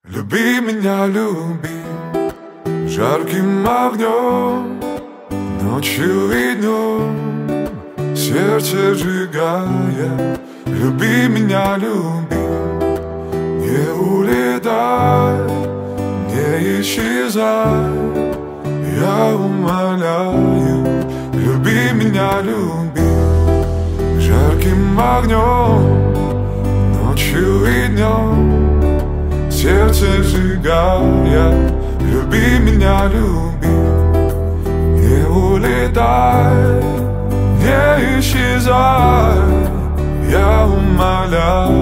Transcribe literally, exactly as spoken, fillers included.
Люби меня, люби жарким огнем, ночью и днем, сердце сжигая. Люби меня, люби, не улетай, не исчезай, я умоляю. Люби меня, люби жарким огнем, ночью и днем, сердце сжигая. Люби меня, люби, не улетай, не исчезай, я умоляю.